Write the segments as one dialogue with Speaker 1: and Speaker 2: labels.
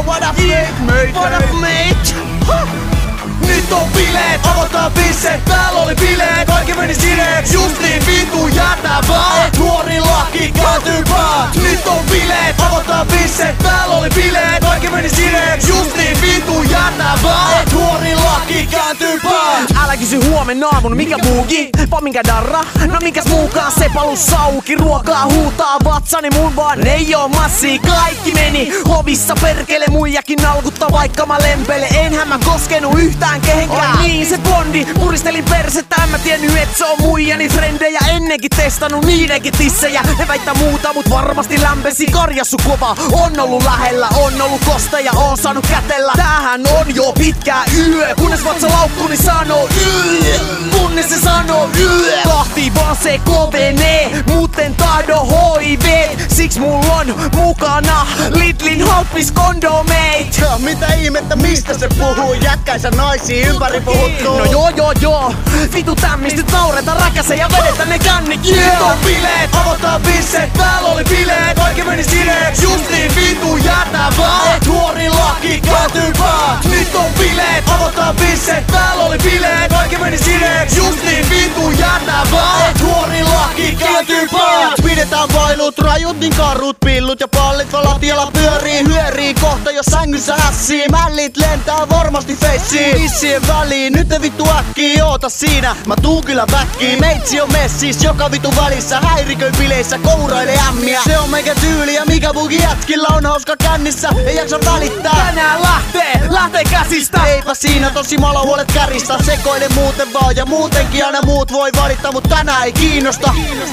Speaker 1: what up, mate? What up, mate? Nyt on bileet, avataan bisset. Täällä oli bileet, kaikki meni sineeks. Just niin vitu jätävää. Nuorillakin kääntyy päät. Nyt on bileet, avataan bisset. Täällä oli bileet, kaikki meni sineeks. Just niin vitu jätävää. Nuorillakin kääntyy päät.
Speaker 2: Älä kysy huomenna aamun mikä buugi, vaan minkä darra. No mikäs muukaan se palus auki. Ruokaa huutaa vatsani mun vaan ei oo massi. Kaikki meni hovissa perkele muijakin nalkutta vaikka mä lempele. Enhän mä koskenut yhtään kehenkään. Oi niin se blondi, puristelin persettä. En mä tiennyt et se on muijani frendejä. Ennenkin testannut niidenkin tissejä. Ne väittää muuta mut varmasti lämpesi. Karjassu kova, on ollut lähellä. On ollut kosteja, on saanut kätellä. Tämähän on jo pitkää yö. Kunnes vatsa laukkuni sanoo yö. Kunnes se sanoo yö. Tahti vaan se kovenee. Muuten tahdo HIV. Siks mulla on mukana Lidlin halppis kondomeit.
Speaker 1: Mitä ihmettä mistä se puhuu? Jätkäisä naisia ympäri puhuttuu.
Speaker 2: No joo. Vitu tämmistä naureta räkäse ja vedetä ne kännit.
Speaker 1: Nyt on bileet, avataan bisset. Täällä oli bileet, kaikki meni sineeks. Just niin vitu jätävää. Nuorillakin kääntyy päät. Nyt on bileet, avataan bisset. Täällä oli bileet, kaikki meni sineeks. Just niin vitu jätävää. Nuorillakin kääntyy päät. Pidetään vailut, rajut niin karut, pillut ja pallit vaan lattialla pyörii. Hyörii kohta jo sängyssä ässii. Mällit lentää varmasti feissiin. Tissien väliin, nyt ne vittu äkkii, oota siinä. Mä tuun kyllä väkkiin, meitsi on messis joka vitu välissä. Häiriköi bileissä, kourailee ämmiä. Se on meikä tyyli ja mikä bugi jätkillä on hauska kännissä. Ei jaksa välittää.
Speaker 2: Tänään lähtee käsistä.
Speaker 1: Eipä siinä tosi malahuolet käristä. Sekoile muuten vaan ja muutenkin aina muut voi valittaa. Mut tänään ei kiinnosta.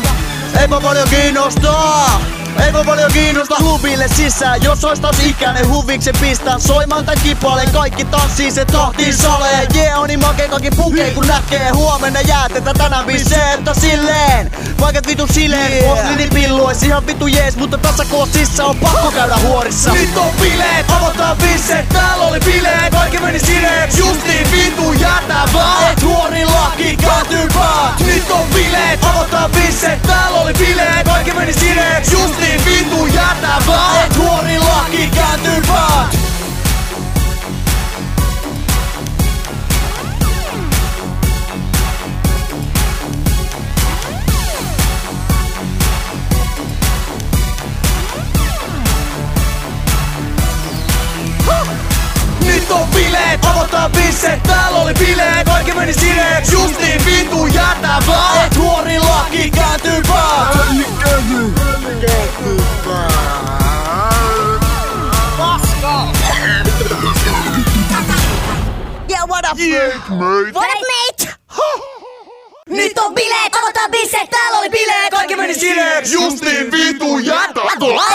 Speaker 1: Eipä paljon kiinnostaa. Eipä paljon kiinnosta klubille sisään. Jos ois taas ikäinen huviksen pistää soimaan tän kipalen. Kaikki tanssii se tahtiin salee. On niin makee kaikki punkei kun näkee. Huomenna jäätetä tänään bisee. Että silleen vaiket vitu sileen. Poslini pilluis ihan vitu jees. Mutta tässä koosissa on pakko käydä huorissa. Nyt on bileet, avataan bisset. Täällä oli bileet, kaikki meni sineeks. Just niin vitu jätävää. Nuorillakin kääntyy päät. Nyt on bileet, avataan bisset. Täällä oli bileet, kaikki meni sineeks. Just niin vitu jätävää. Nuorillakin kääntyy päät. Nyt on bileet, avataan bisset. Täällä oli bileet, kaikki meni sineeks. Just niin vitu jätävää. Nuorillakin kääntyy päät.
Speaker 2: Yeah, what up,
Speaker 1: mate?
Speaker 2: What up, mate?
Speaker 3: Nyt on bileet, avataan bisset. Täällä oli bileet,
Speaker 1: Kaikki meni sineeks. Just niin vitu jätävää.